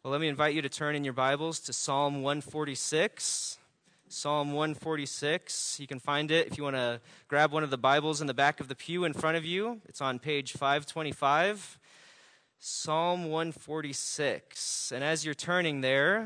Well, let me invite you to turn in your Bibles to Psalm 146. Psalm 146. You can find it if you want to grab one of the Bibles in the back of the pew in front of you. It's on page 525. Psalm 146. And as you're turning there,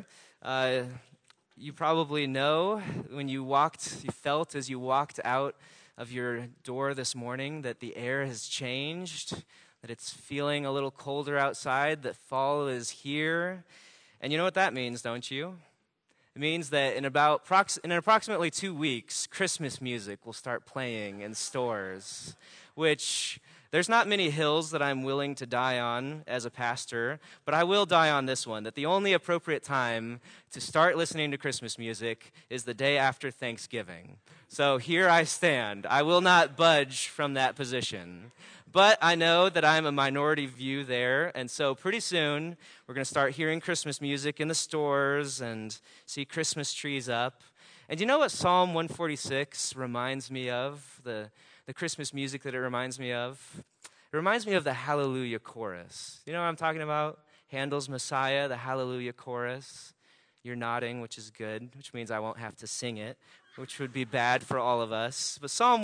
you probably know when you felt as you walked out of your door this morning that the air has changed, that it's feeling a little colder outside, that fall is here. And you know what that means, don't you? It means that in approximately 2 weeks, Christmas music will start playing in stores, which there's not many hills that I'm willing to die on as a pastor, but I will die on this one, that the only appropriate time to start listening to Christmas music is the day after Thanksgiving. So here I stand. I will not budge from that position. But I know that I'm a minority view there, and so pretty soon we're going to start hearing Christmas music in the stores and see Christmas trees up. And you know what Psalm 146 reminds me of, the Christmas music that it reminds me of? It reminds me of the Hallelujah chorus. You know what I'm talking about? Handel's Messiah, the Hallelujah chorus. You're nodding, which is good, which means I won't have to sing it, which would be bad for all of us. But Psalm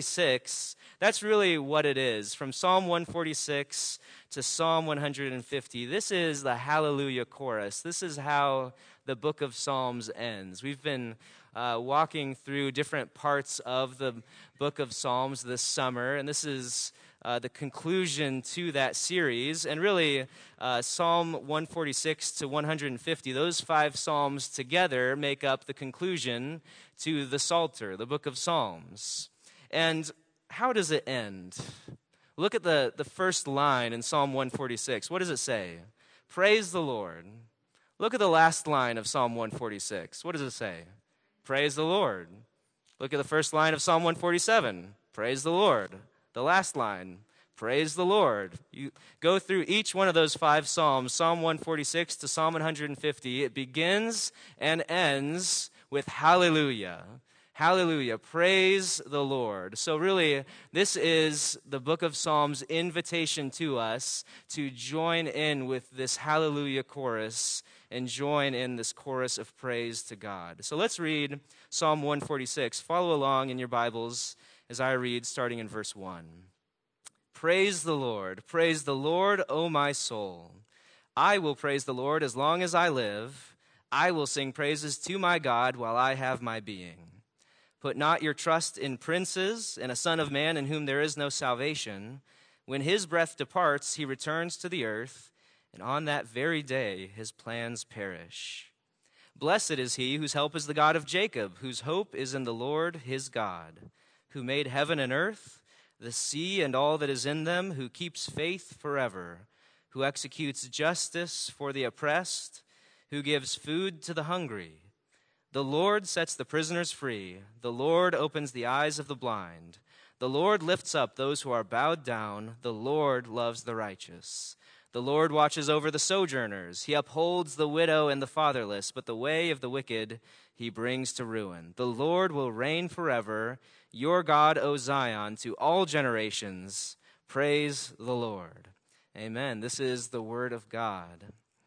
146, that's really what it is. From Psalm 146 to Psalm 150, this is the Hallelujah chorus. This is how the book of Psalms ends. We've been walking through different parts of the book of Psalms this summer, and this is the conclusion to that series. And really, Psalm 146 to 150, those 5 psalms together make up the conclusion to the Psalter, the book of Psalms. And how does it end? Look at the first line in Psalm 146. What does it say? Praise the Lord. Look at the last line of Psalm 146. What does it say? Praise the Lord. Look at the first line of Psalm 147. Praise the Lord. The last line, praise the Lord. You go through each one of those 5 psalms, Psalm 146 to Psalm 150. It begins and ends with hallelujah. Hallelujah. Praise the Lord. So really, this is the book of Psalms' invitation to us to join in with this hallelujah chorus and join in this chorus of praise to God. So let's read Psalm 146. Follow along in your Bibles as I read, starting in verse 1. Praise the Lord, O my soul. I will praise the Lord as long as I live. I will sing praises to my God while I have my being. Put not your trust in princes and a son of man in whom there is no salvation. When his breath departs, he returns to the earth, and on that very day his plans perish. Blessed is he whose help is the God of Jacob, whose hope is in the Lord his God, who made heaven and earth, the sea and all that is in them, who keeps faith forever, who executes justice for the oppressed, who gives food to the hungry. The Lord sets the prisoners free. The Lord opens the eyes of the blind. The Lord lifts up those who are bowed down. The Lord loves the righteous. The Lord watches over the sojourners. He upholds the widow and the fatherless, but the way of the wicked he brings to ruin. The Lord will reign forever. Your God, O Zion, to all generations. Praise the Lord. Amen. This is the word of God.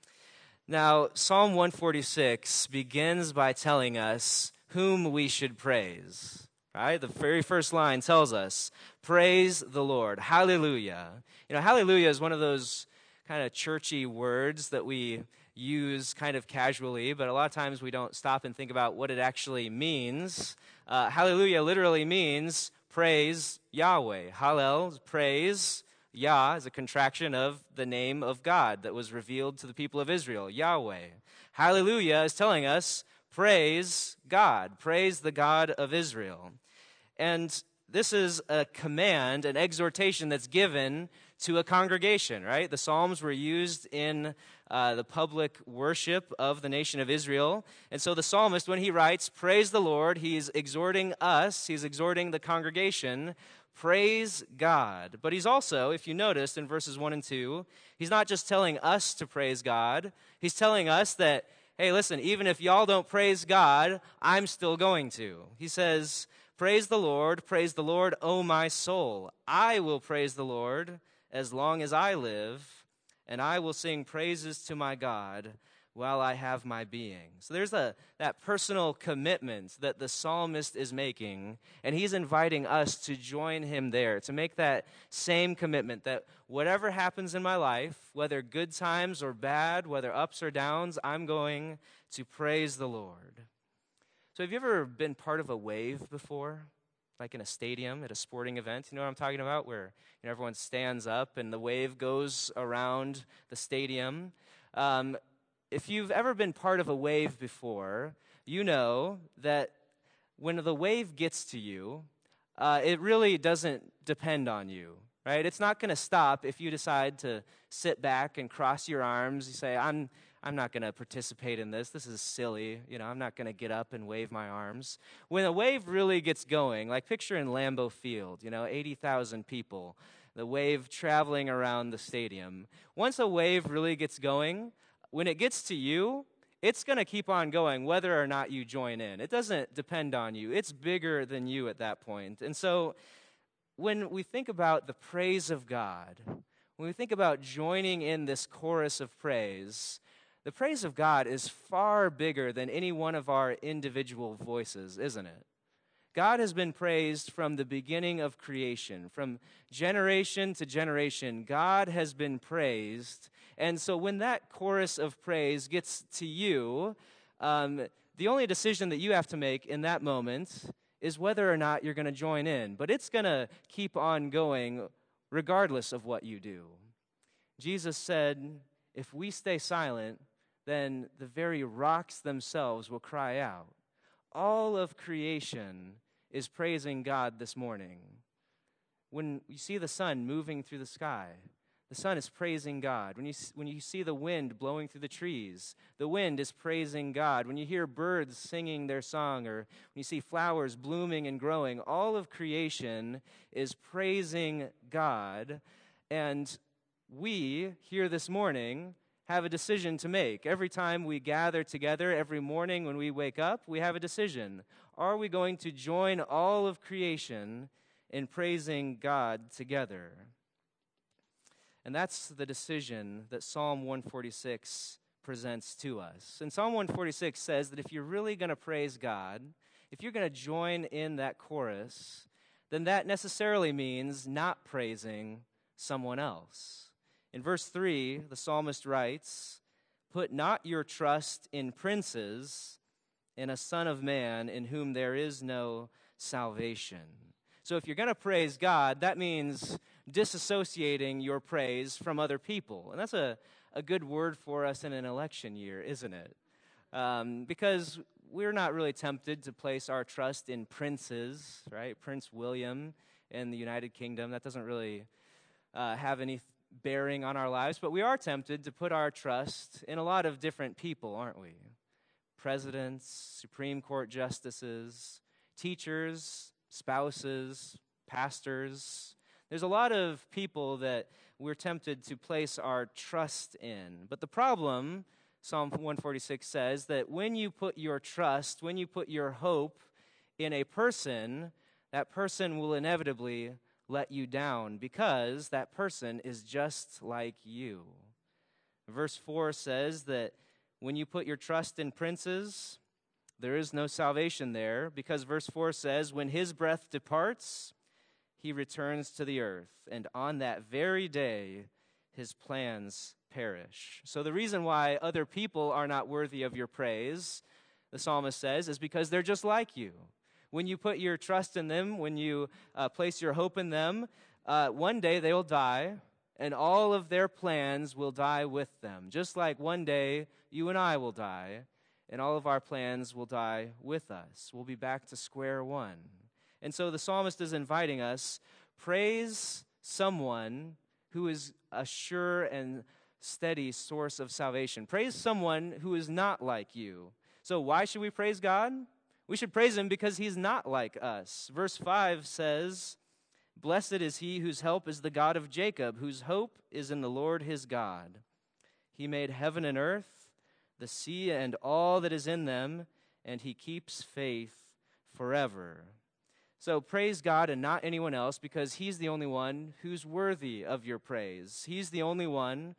Now, Psalm 146 begins by telling us whom we should praise. Right? The very first line tells us, praise the Lord. Hallelujah. You know, hallelujah is one of those kind of churchy words that we use kind of casually, but a lot of times we don't stop and think about what it actually means. Hallelujah literally means praise Yahweh. Hallel is praise. Yah is a contraction of the name of God that was revealed to the people of Israel, Yahweh. Hallelujah is telling us praise God, praise the God of Israel. And this is a command, an exhortation that's given to a congregation, right? The Psalms were used in the public worship of the nation of Israel. And so the psalmist, when he writes, praise the Lord, he's exhorting us, he's exhorting the congregation, praise God. But he's also, if you noticed in verses 1 and 2, he's not just telling us to praise God, he's telling us that, hey, listen, even if y'all don't praise God, I'm still going to. He says, praise the Lord, O my soul. I will praise the Lord as long as I live, and I will sing praises to my God while I have my being. So there's that personal commitment that the psalmist is making, and he's inviting us to join him there, to make that same commitment that whatever happens in my life, whether good times or bad, whether ups or downs, I'm going to praise the Lord. So have you ever been part of a wave before? Like in a stadium at a sporting event, you know what I'm talking about? Where everyone stands up and the wave goes around the stadium. If you've ever been part of a wave before, you know that when the wave gets to you, it really doesn't depend on you, right? It's not going to stop if you decide to sit back and cross your arms. You say, I'm not going to participate in this. This is silly. I'm not going to get up and wave my arms. When a wave really gets going, like picture in Lambeau Field, 80,000 people, the wave traveling around the stadium. Once a wave really gets going, when it gets to you, it's going to keep on going whether or not you join in. It doesn't depend on you. It's bigger than you at that point. And so when we think about the praise of God, when we think about joining in this chorus of praise, the praise of God is far bigger than any one of our individual voices, isn't it? God has been praised from the beginning of creation. From generation to generation, God has been praised. And so when that chorus of praise gets to you, the only decision that you have to make in that moment is whether or not you're going to join in. But it's going to keep on going regardless of what you do. Jesus said, if we stay silent, then the very rocks themselves will cry out. All of creation is praising God this morning. When you see the sun moving through the sky, the sun is praising God. When you see the wind blowing through the trees, the wind is praising God. When you hear birds singing their song, or when you see flowers blooming and growing, all of creation is praising God. And we, here this morning, have a decision to make. Every time we gather together, every morning when we wake up, we have a decision. Are we going to join all of creation in praising God together? And that's the decision that Psalm 146 presents to us. And Psalm 146 says that if you're really going to praise God, if you're going to join in that chorus, then that necessarily means not praising someone else. In verse 3, the psalmist writes, "Put not your trust in princes, in a son of man in whom there is no salvation." So if you're going to praise God, that means disassociating your praise from other people. And that's a good word for us in an election year, isn't it? Because we're not really tempted to place our trust in princes, right? Prince William in the United Kingdom. That doesn't really have any bearing on our lives, but we are tempted to put our trust in a lot of different people, aren't we? Presidents, Supreme Court justices, teachers, spouses, pastors. There's a lot of people that we're tempted to place our trust in. But the problem, Psalm 146 says, that when you put your trust, when you put your hope in a person, that person will inevitably let you down because that person is just like you. Verse 4 says that when you put your trust in princes, there is no salvation there, because verse 4 says, when his breath departs, he returns to the earth, and on that very day his plans perish. So the reason why other people are not worthy of your praise, the psalmist says, is because they're just like you. When you put your trust in them, when you place your hope in them, one day they will die, and all of their plans will die with them. Just like one day you and I will die, and all of our plans will die with us. We'll be back to square one. And so the psalmist is inviting us, praise someone who is a sure and steady source of salvation. Praise someone who is not like you. So why should we praise God? We should praise him because he's not like us. Verse 5 says, "Blessed is he whose help is the God of Jacob, whose hope is in the Lord his God. He made heaven and earth, the sea and all that is in them, and he keeps faith forever." So praise God and not anyone else, because he's the only one who's worthy of your praise. He's the only one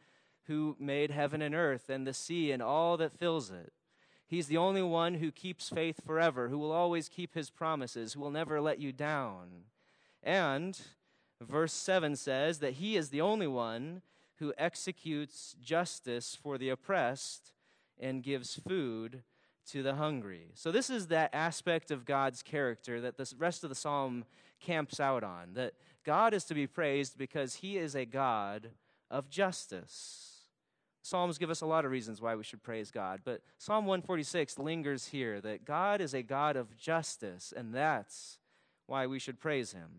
who made heaven and earth and the sea and all that fills it. He's the only one who keeps faith forever, who will always keep his promises, who will never let you down. And verse 7 says that he is the only one who executes justice for the oppressed and gives food to the hungry. So this is that aspect of God's character that the rest of the psalm camps out on, that God is to be praised because he is a God of justice. Psalms give us a lot of reasons why we should praise God, but Psalm 146 lingers here, that God is a God of justice, and that's why we should praise him.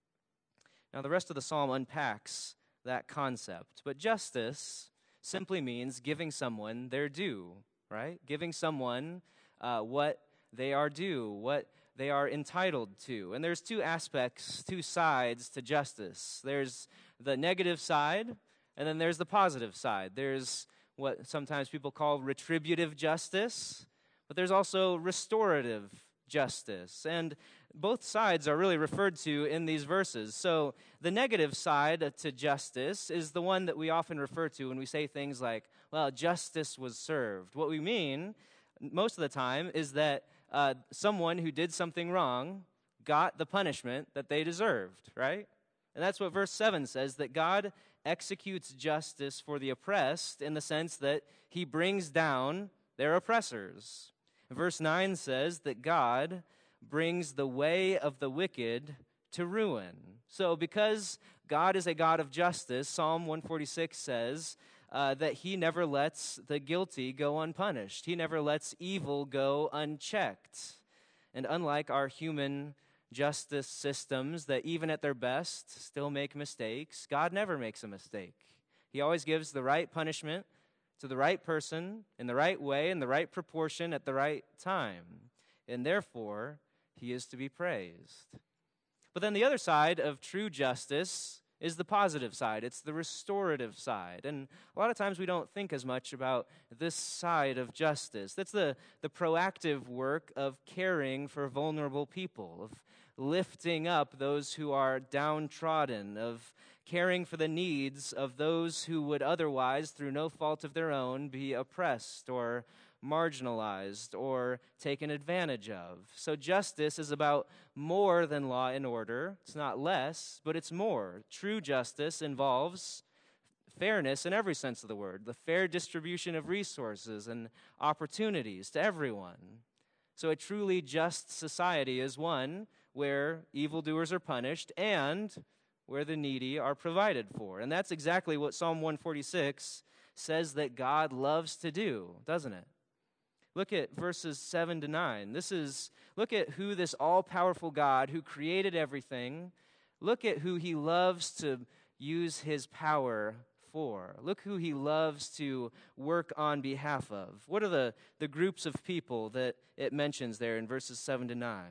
Now, the rest of the psalm unpacks that concept, but justice simply means giving someone their due, right? Giving someone what they are due, what they are entitled to. And there's two aspects, two sides to justice. There's the negative side, and then there's the positive side. There's what sometimes people call retributive justice, but there's also restorative justice. And both sides are really referred to in these verses. So the negative side to justice is the one that we often refer to when we say things like, well, justice was served. What we mean most of the time is that someone who did something wrong got the punishment that they deserved, right? And that's what verse 7 says, that God executes justice for the oppressed in the sense that he brings down their oppressors. Verse 9 says that God brings the way of the wicked to ruin. So because God is a God of justice, Psalm 146 says that he never lets the guilty go unpunished. He never lets evil go unchecked. And unlike our human justice systems that even at their best still make mistakes, God never makes a mistake. He always gives the right punishment to the right person in the right way, in the right proportion, at the right time. And therefore, he is to be praised. But then the other side of true justice is the positive side. It's the restorative side. And a lot of times we don't think as much about this side of justice. That's the proactive work of caring for vulnerable people, of lifting up those who are downtrodden, of caring for the needs of those who would otherwise, through no fault of their own, be oppressed or marginalized or taken advantage of. So justice is about more than law and order. It's not less, but it's more. True justice involves fairness in every sense of the word, the fair distribution of resources and opportunities to everyone. So a truly just society is one where evildoers are punished and where the needy are provided for. And that's exactly what Psalm 146 says that God loves to do, doesn't it? Look at verses 7 to 9. Look at who this all-powerful God who created everything, look at who he loves to use his power for. Look who he loves to work on behalf of. What are the groups of people that it mentions there in verses 7 to 9?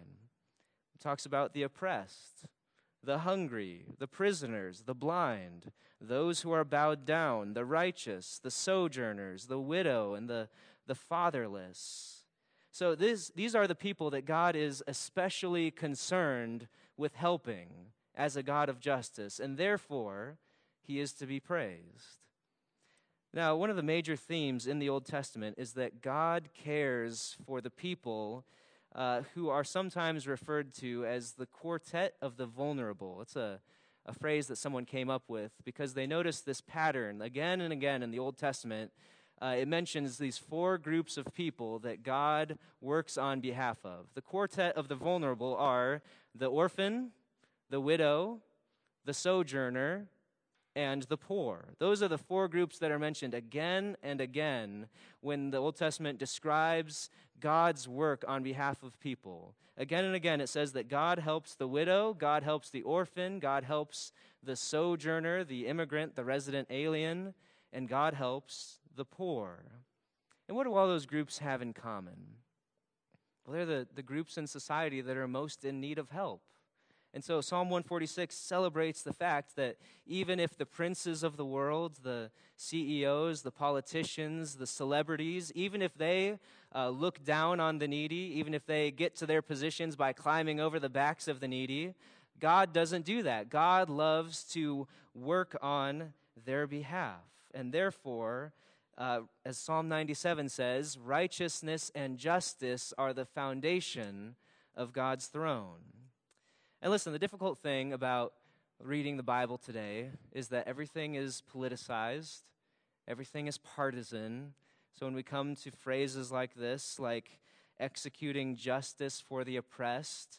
It talks about the oppressed, the hungry, the prisoners, the blind, those who are bowed down, the righteous, the sojourners, the widow, and the fatherless. So these are the people that God is especially concerned with helping as a God of justice, and therefore he is to be praised. Now, one of the major themes in the Old Testament is that God cares for the people who are sometimes referred to as the quartet of the vulnerable. It's a phrase that someone came up with because they noticed this pattern again and again in the Old Testament. It mentions these four groups of people that God works on behalf of. The quartet of the vulnerable are the orphan, the widow, the sojourner, and the poor. Those are the four groups that are mentioned again and again when the Old Testament describes God's work on behalf of people. Again and again it says that God helps the widow, God helps the orphan, God helps the sojourner, the immigrant, the resident alien, and God helps the poor. And what do all those groups have in common? Well, they're the groups in society that are most in need of help. And so Psalm 146 celebrates the fact that even if the princes of the world, the CEOs, the politicians, the celebrities, even if they look down on the needy, even if they get to their positions by climbing over the backs of the needy, God doesn't do that. God loves to work on their behalf. And therefore, as Psalm 97 says, righteousness and justice are the foundation of God's throne. And listen, the difficult thing about reading the Bible today is that everything is politicized, everything is partisan. So when we come to phrases like this, like executing justice for the oppressed,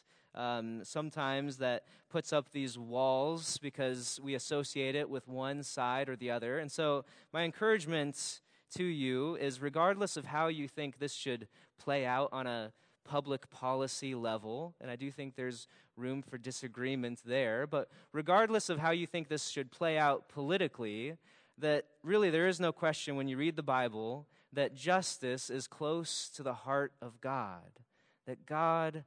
sometimes that puts up these walls because we associate it with one side or the other. And so my encouragement to you is, regardless of how you think this should play out on a public policy level, and I do think there's room for disagreement there, but regardless of how you think this should play out politically, that really there is no question when you read the Bible that justice is close to the heart of God, that God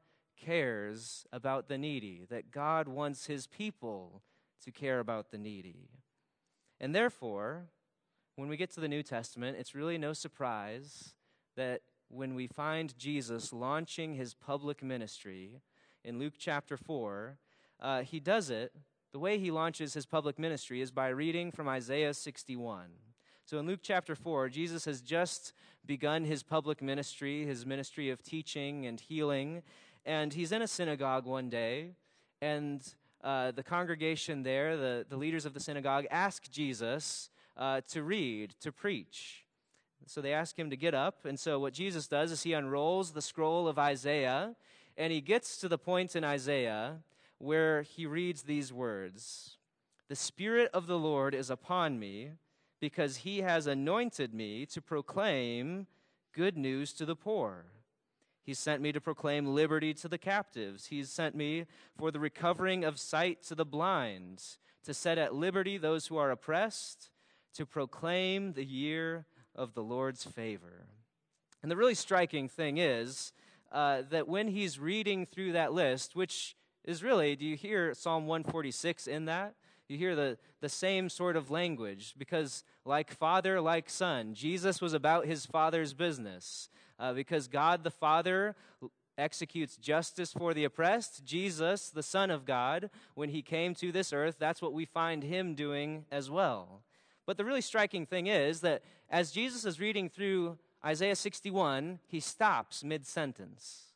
cares about the needy, that God wants his people to care about the needy. And therefore, when we get to the New Testament, it's really no surprise that when we find Jesus launching his public ministry in Luke chapter 4, he does it, the way he launches his public ministry is by reading from Isaiah 61. So in Luke chapter 4, Jesus has just begun his public ministry, his ministry of teaching and healing, and he's in a synagogue one day, and the congregation there, the leaders of the synagogue, ask Jesus to read, to preach. So they ask him to get up, and so what Jesus does is he unrolls the scroll of Isaiah, and he gets to the point in Isaiah where he reads these words, "The Spirit of the Lord is upon me, because he has anointed me to proclaim good news to the poor. He sent me to proclaim liberty to the captives. He's sent me for the recovering of sight to the blind, to set at liberty those who are oppressed, to proclaim the year of the Lord's favor." And the really striking thing is that when he's reading through that list, which is really, do you hear Psalm 146 in that? You hear the same sort of language, because like Father, like Son, Jesus was about his Father's business. Because God the Father executes justice for the oppressed, Jesus, the Son of God, when he came to this earth, that's what we find him doing as well. But the really striking thing is that as Jesus is reading through Isaiah 61, he stops mid-sentence.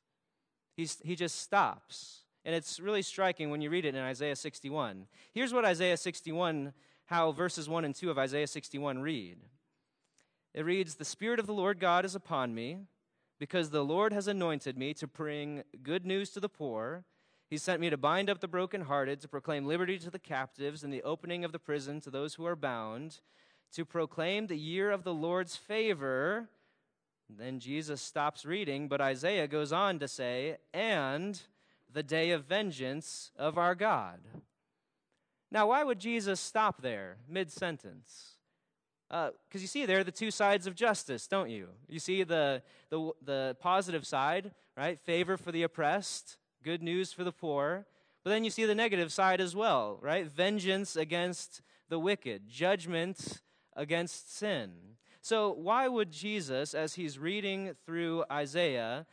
He just stops. And it's really striking when you read it in Isaiah 61. Here's what Isaiah 61, how verses 1 and 2 of Isaiah 61 read. It reads, "The Spirit of the Lord God is upon me, because the Lord has anointed me to bring good news to the poor. He sent me to bind up the brokenhearted, to proclaim liberty to the captives, and the opening of the prison to those who are bound, to proclaim the year of the Lord's favor." Then Jesus stops reading, but Isaiah goes on to say, "and the day of vengeance of our God." Now, why would Jesus stop there, mid-sentence? Because you see there the two sides of justice, don't you? You see the positive side, right? Favor for the oppressed, good news for the poor. But then you see the negative side as well, right? Vengeance against the wicked, judgment against sin. So why would Jesus, as he's reading through Isaiah,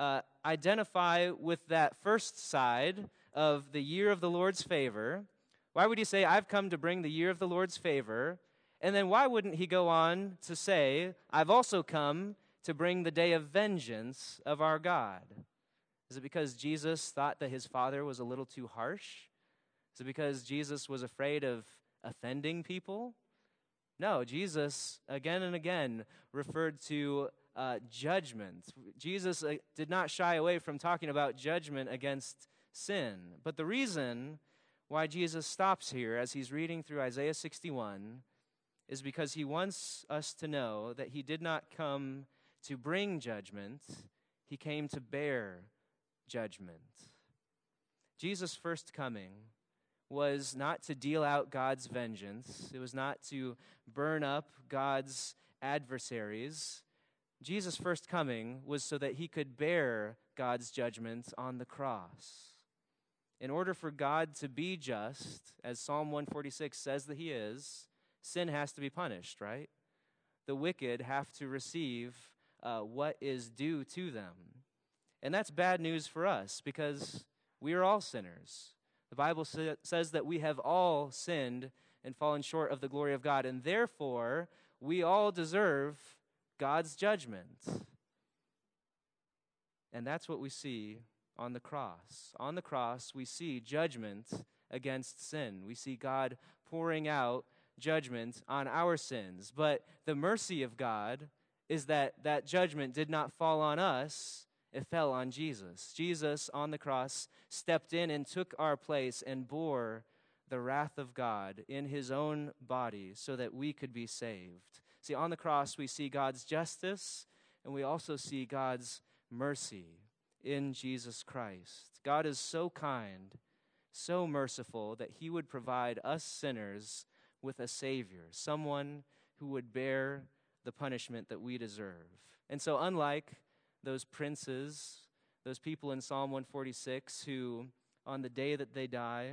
identify with that first side of the year of the Lord's favor? Why would he say, "I've come to bring the year of the Lord's favor"? And then why wouldn't he go on to say, "I've also come to bring the day of vengeance of our God"? Is it because Jesus thought that his Father was a little too harsh? Is it because Jesus was afraid of offending people? No, Jesus again and again referred to judgment. Jesus did not shy away from talking about judgment against sin. But the reason why Jesus stops here as he's reading through Isaiah 61 is because he wants us to know that he did not come to bring judgment, he came to bear judgment. Jesus' first coming was not to deal out God's vengeance. It was not to burn up God's adversaries. Jesus' first coming was so that he could bear God's judgment on the cross. In order for God to be just, as Psalm 146 says that he is, sin has to be punished, right? The wicked have to receive what is due to them. And that's bad news for us because we are all sinners. The Bible says that we have all sinned and fallen short of the glory of God, and therefore we all deserve God's judgment. And that's what we see on the cross. On the cross, we see judgment against sin. We see God pouring out judgment on our sins. But the mercy of God is that that judgment did not fall on us, it fell on Jesus. Jesus on the cross stepped in and took our place and bore the wrath of God in his own body so that we could be saved. See, on the cross we see God's justice and we also see God's mercy in Jesus Christ. God is so kind, so merciful that he would provide us sinners with a Savior, someone who would bear the punishment that we deserve. And so unlike those princes, those people in Psalm 146 who on the day that they die,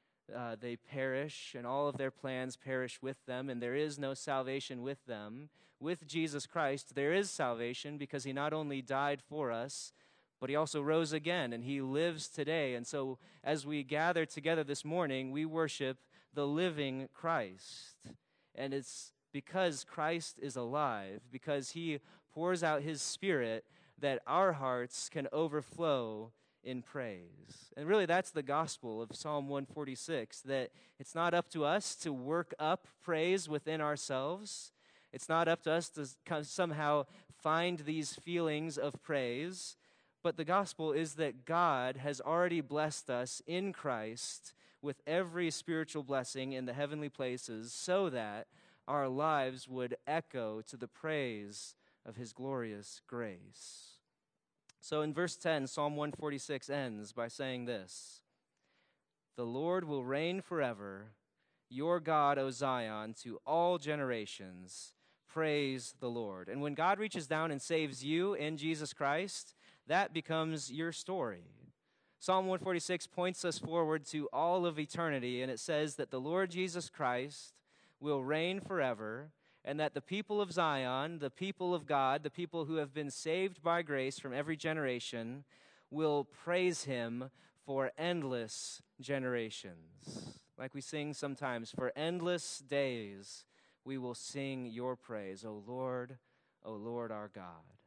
they perish and all of their plans perish with them and there is no salvation with them, with Jesus Christ there is salvation because he not only died for us, but he also rose again and he lives today. And so as we gather together this morning, we worship the living Christ. And it's because Christ is alive, because he pours out his Spirit, that our hearts can overflow in praise. And really that's the gospel of Psalm 146, that it's not up to us to work up praise within ourselves. It's not up to us to somehow find these feelings of praise. But the gospel is that God has already blessed us in Christ with every spiritual blessing in the heavenly places so that our lives would echo to the praise of his glorious grace. So in verse 10, Psalm 146 ends by saying this: "The Lord will reign forever, your God, O Zion, to all generations. Praise the Lord." And when God reaches down and saves you in Jesus Christ, that becomes your story. Psalm 146 points us forward to all of eternity, and it says that the Lord Jesus Christ will reign forever, and that the people of Zion, the people of God, the people who have been saved by grace from every generation, will praise him for endless generations. Like we sing sometimes, for endless days we will sing your praise, O Lord our God.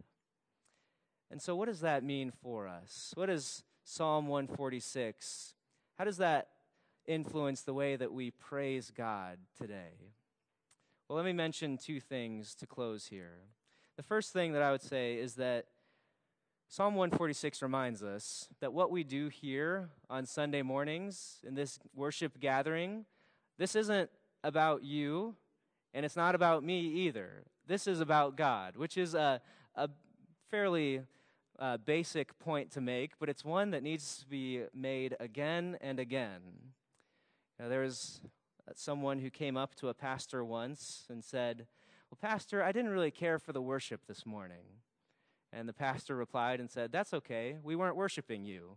And so what does that mean for us? What is Psalm 146? How does that influence the way that we praise God today? Well, let me mention two things to close here. The first thing that I would say is that Psalm 146 reminds us that what we do here on Sunday mornings in this worship gathering, this isn't about you, and it's not about me either. This is about God, which is a fairly basic point to make, but it's one that needs to be made again and again. There was someone who came up to a pastor once and said, "Well, Pastor, I didn't really care for the worship this morning." And the pastor replied and said, "That's okay, we weren't worshiping you."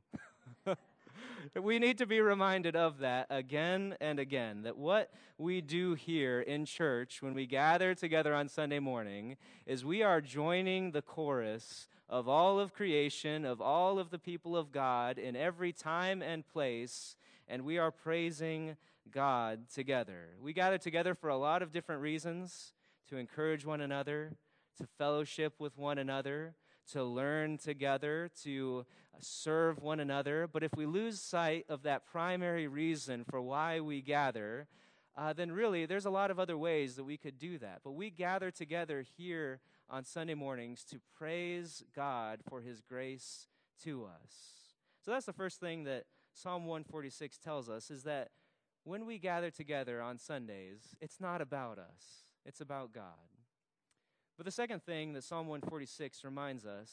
We need to be reminded of that again and again, that what we do here in church when we gather together on Sunday morning is we are joining the chorus of all of creation, of all of the people of God in every time and place, and we are praising God together. We gather together for a lot of different reasons: to encourage one another, to fellowship with one another, to learn together, to serve one another. But if we lose sight of that primary reason for why we gather, then really there's a lot of other ways that we could do that. But we gather together here on Sunday mornings to praise God for his grace to us. So that's the first thing that Psalm 146 tells us, is that when we gather together on Sundays, it's not about us, it's about God. But the second thing that Psalm 146 reminds us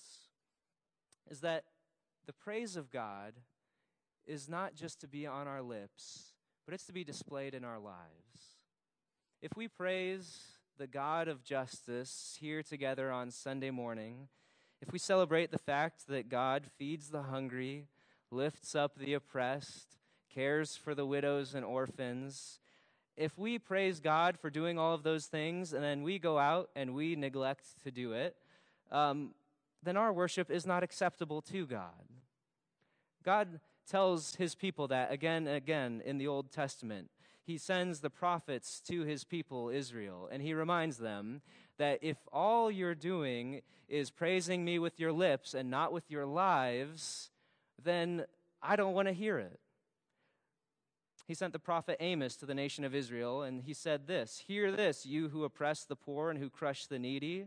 is that the praise of God is not just to be on our lips, but it's to be displayed in our lives. If we praise the God of justice here together on Sunday morning, if we celebrate the fact that God feeds the hungry, lifts up the oppressed, cares for the widows and orphans, if we praise God for doing all of those things and then we go out and we neglect to do it, then our worship is not acceptable to God. God tells his people that again and again in the Old Testament. he sends the prophets to his people Israel, and he reminds them that if all you're doing is praising me with your lips and not with your lives, then I don't want to hear it. He sent the prophet Amos to the nation of Israel, and he said this, "Hear this, you who oppress the poor and who crush the needy.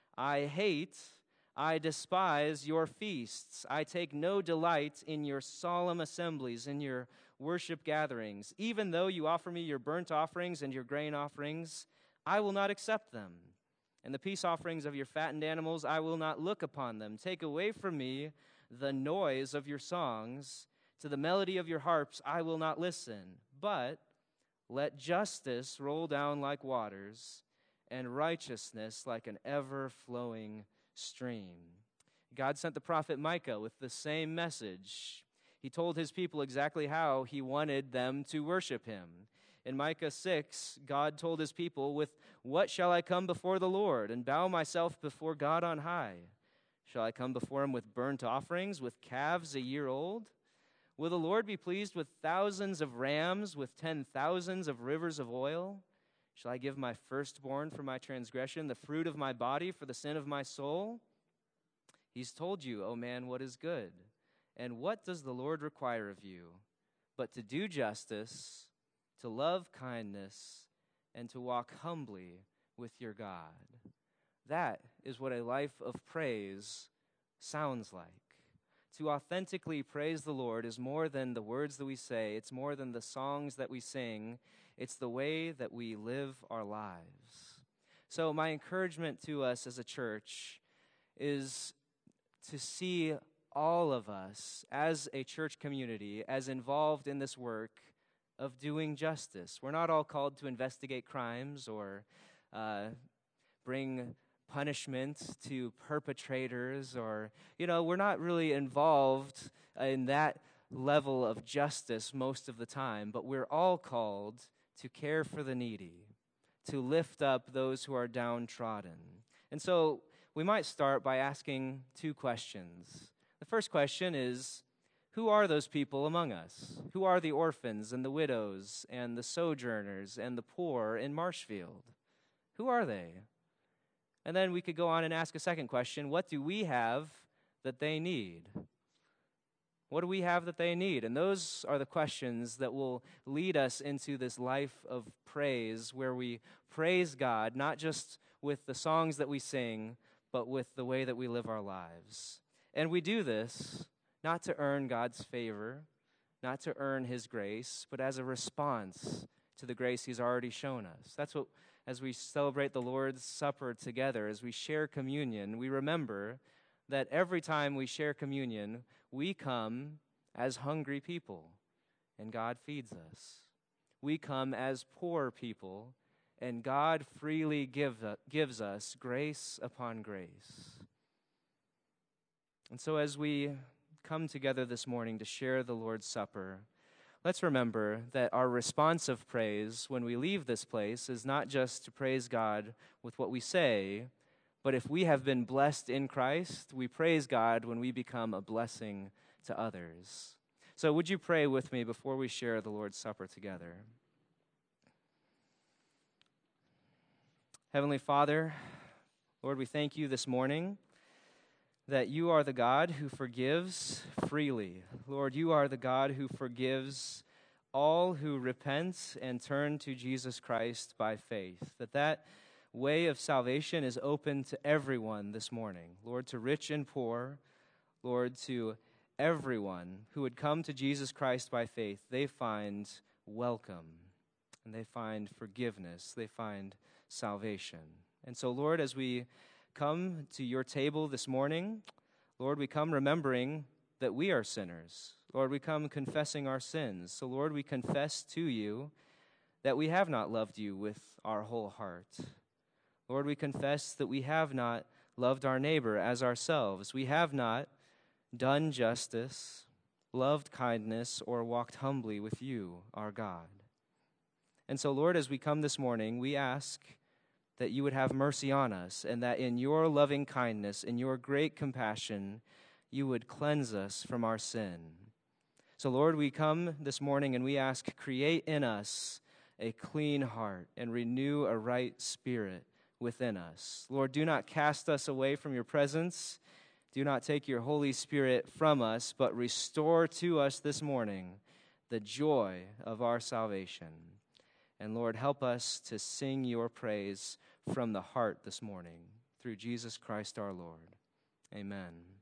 I despise your feasts. I take no delight in your solemn assemblies, in your worship gatherings. Even though you offer me your burnt offerings and your grain offerings, I will not accept them. And the peace offerings of your fattened animals, I will not look upon them. Take away from me the noise of your songs. To the melody of your harps, I will not listen. But let justice roll down like waters, and righteousness like an ever-flowing stream." God sent the prophet Micah with the same message. He told his people exactly how he wanted them to worship him. In Micah 6, God told his people, "With what shall I come before the Lord and bow myself before God on high? Shall I come before him with burnt offerings, with calves a year old? Will the Lord be pleased with thousands of rams, with 10,000s of rivers of oil? Shall I give my firstborn for my transgression, the fruit of my body for the sin of my soul?" He's told you, O man, what is good. And what does the Lord require of you? But to do justice, to love kindness, and to walk humbly with your God. That is what a life of praise sounds like. To authentically praise the Lord is more than the words that we say. It's more than the songs that we sing. It's the way that we live our lives. So my encouragement to us as a church is to see all of us as a church community as involved in this work of doing justice. We're not all called to investigate crimes or bring punishment to perpetrators, or, we're not really involved in that level of justice most of the time, but we're all called to care for the needy, to lift up those who are downtrodden. And so we might start by asking two questions. The first question is, who are those people among us? Who are the orphans and the widows and the sojourners and the poor in Marshfield? Who are they? And then we could go on and ask a second question. What do we have that they need? What do we have that they need? And those are the questions that will lead us into this life of praise, where we praise God, not just with the songs that we sing, but with the way that we live our lives. And we do this not to earn God's favor, not to earn his grace, but as a response to the grace he's already shown us. That's what, as we celebrate the Lord's Supper together, as we share communion, we remember that every time we share communion, we come as hungry people, and God feeds us. We come as poor people, and God freely gives us grace upon grace. And so as we come together this morning to share the Lord's Supper, let's remember that our response of praise when we leave this place is not just to praise God with what we say, but if we have been blessed in Christ, we praise God when we become a blessing to others. So would you pray with me before we share the Lord's Supper together? Heavenly Father, Lord, we thank you this morning that you are the God who forgives freely. Lord, you are the God who forgives all who repent and turn to Jesus Christ by faith. That way of salvation is open to everyone this morning. Lord, to rich and poor, Lord, to everyone who would come to Jesus Christ by faith, they find welcome, and they find forgiveness, they find salvation. And so, Lord, as we come to your table this morning, Lord, we come remembering that we are sinners. Lord, we come confessing our sins. So, Lord, we confess to you that we have not loved you with our whole heart. Lord, we confess that we have not loved our neighbor as ourselves. We have not done justice, loved kindness, or walked humbly with you, our God. And so, Lord, as we come this morning, we ask that you would have mercy on us, and that in your loving kindness, in your great compassion, you would cleanse us from our sin. So, Lord, we come this morning and we ask, create in us a clean heart and renew a right spirit within us. Lord, do not cast us away from your presence. Do not take your Holy Spirit from us, but restore to us this morning the joy of our salvation. And Lord, help us to sing your praise from the heart this morning through Jesus Christ our Lord. Amen.